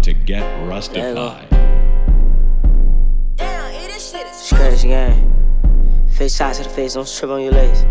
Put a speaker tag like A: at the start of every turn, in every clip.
A: to Get Rustified.
B: Scratch gang. Face shots to the face, don't trip on your legs.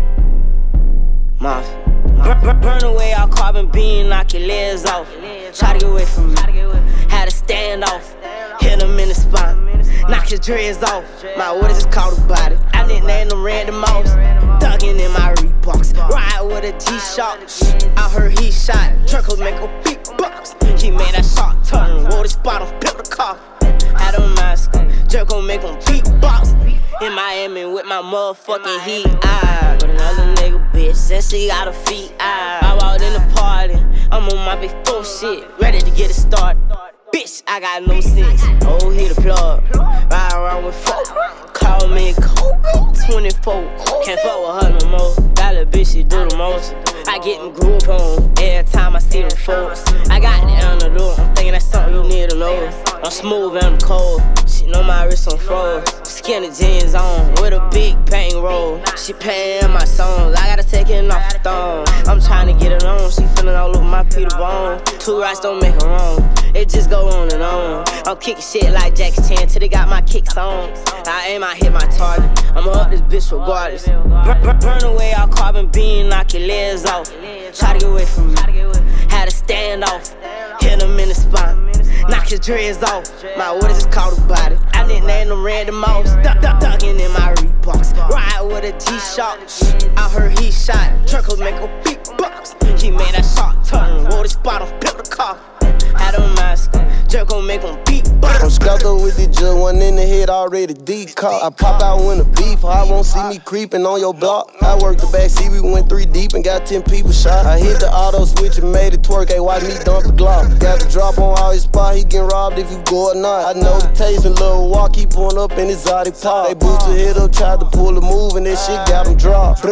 B: Mafia. Burn away all carbon beam, knock your legs off. Try to get away from me. Had to stand off. Hit him in the spine. Knock his dreads off. My orders just caught about it. I nicknamed him Randy Moss. Thuggin' in my Reeboks. Ride with a G-Shock. I heard he shot. Truckles make a big box. He made that shot turn. Wore the spot on, built the car. Had a mask. Jerk gon' make him beatbox. In Miami with my motherfucking heat. With another nigga bitch, said she got her feet. I walked in the party. I'm on my big 4 shit. Ready to get it started. Bitch, I got no sense. Oh, he the plug. Ride around with 4. Call me Kobe. 24. Can't fuck with her no more. That little bitch, she do the most. I get them groove on every time I see them folks. I got the antidote. I'm thinking that's something you need to know. I'm smooth and I'm cold. She know my wrist on froze. Skinny jeans on with a big bang roll. She paying my songs. I gotta take it off the thong. I'm trying to get it on. She feeling all over my Peter Bone. 2 rights don't make her wrong. It just go on and on. I'm kicking shit like Jackie Chan till they got my kicks on. I aim, I hit my target. I'ma up this bitch regardless. Burn away all carbon beam, knock your legs off. Try to get away from me. Had to stand off. Hit him in the spine. Knock his dreads off. My orders just caught about it. I nicknamed him Randy Moss. Thuggin' in my Reeboks. Ride with a G-Shock. I heard he shot. Truckles make a big box. He made that shot turn. Wore the spot on, built the car. Had a mask. Jerk gon' make him beatbox.
C: I'm strapped up with the jug, one in the head already decocked. I pop out when the beef, I won't see me creeping on your block. I worked the back seat, we went 3 deep and got 10 people shot. I hit the auto switch and made it twerk, hey, watch me dump the Glock. Got the drop on all his spot, he getting robbed if you go or not. I know the taste and little walk, he pulling up in his Zodi pop. They boosted hit up, tried to pull a move and that shit got him dropped.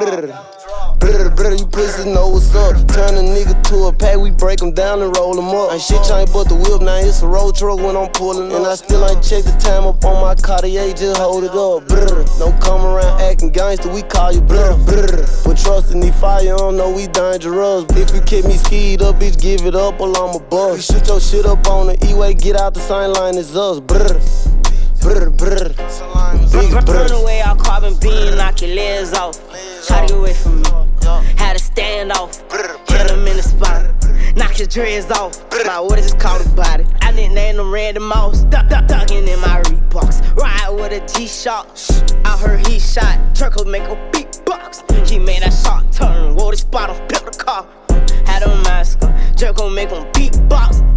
C: Brr, you pussy know what's up. Turn a nigga to a pack, we break him down and roll him up. Ain't shit change but the whip, now it's a road truck when I'm pulling up. And I still ain't check the time up on my Cartier, just hold it up. Brr, don't come around acting gangster, we call you blur. Brr, but trust in the fire, you don't know we dangerous. If you keep me skied up, bitch, give it up or I'm a bust. We shoot your shit up on the E-way, get out the same line as us. Brr. Brr, brr. Big
B: burn away all carbon beam, knock your legs off. Try to get away from me. Had to stand off. Hit him in the spine. Knock his dreads off. My orders just caught about it. I nicknamed him Randy Moss. Thuggin' in my Reeboks. Ride with a G-Shock. I heard he shot. Truckles make a beatbox. He made that shot turn. Wore the spot on, built the car. Had a mask. Jerk gon' make him beatbox.